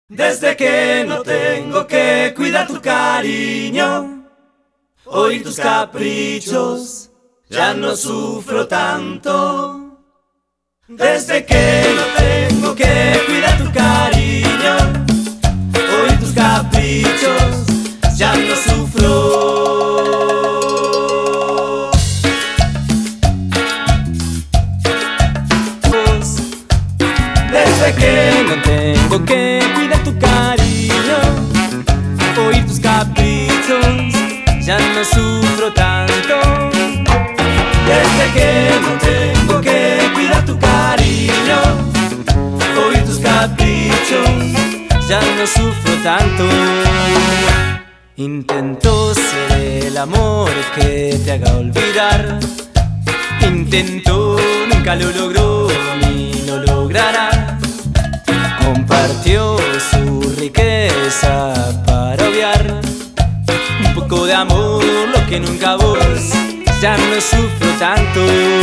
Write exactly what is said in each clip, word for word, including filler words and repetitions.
Desde que no tengo que cuidar tu cariño, oír tus caprichos, ya no sufro tanto. Desde que no tengo que cuidar tu cariño, oír tus caprichos, ya no sufro. Desde que no tengo que cuidar tu cariño, oír tus caprichos, ya no sufro tanto. Desde que no tengo que cuidar tu cariño, oír tus caprichos, ya no sufro tanto. Intento ser el amor que te haga olvidar. Intento, nunca lo logró ni lo logrará. Compartió su riqueza para obviar un poco de amor, lo que nunca vos. Ya no sufro tanto.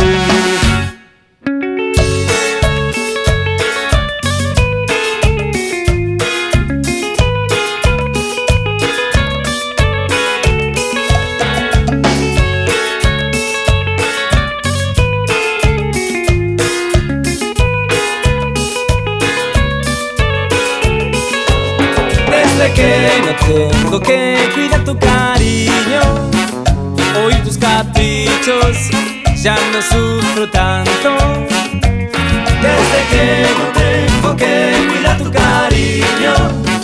Desde que no tengo que cuidar tu cariño, oír tus caprichos, ya no sufro tanto. Desde que no tengo que cuidar tu cariño,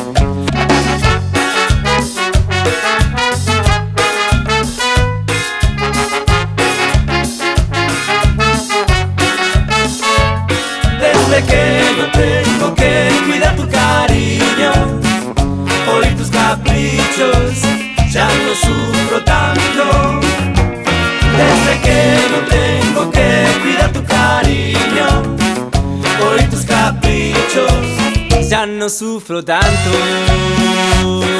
desde que no tengo que cuidar tu cariño, oír tus caprichos, ya no sufro tanto. Desde que no tengo que cuidar tu cariño, oír tus caprichos, ya no sufro tanto.